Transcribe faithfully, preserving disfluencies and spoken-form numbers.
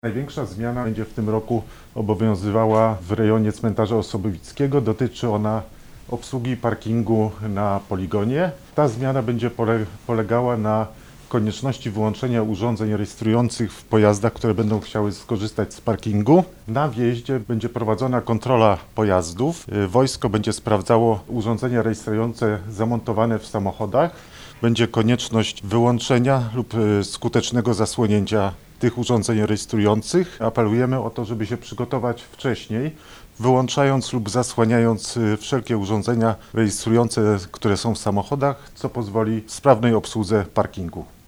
Największa zmiana będzie w tym roku obowiązywała w rejonie cmentarza Osobowickiego. Dotyczy ona obsługi parkingu na poligonie. Ta zmiana będzie pole- polegała na konieczności wyłączenia urządzeń rejestrujących w pojazdach, które będą chciały skorzystać z parkingu. Na wjeździe będzie prowadzona kontrola pojazdów. Wojsko będzie sprawdzało urządzenia rejestrujące zamontowane w samochodach. Będzie konieczność wyłączenia lub skutecznego zasłonięcia tych urządzeń rejestrujących. Apelujemy o to, żeby się przygotować wcześniej, wyłączając lub zasłaniając wszelkie urządzenia rejestrujące, które są w samochodach, co pozwoli w sprawnej obsłudze parkingu.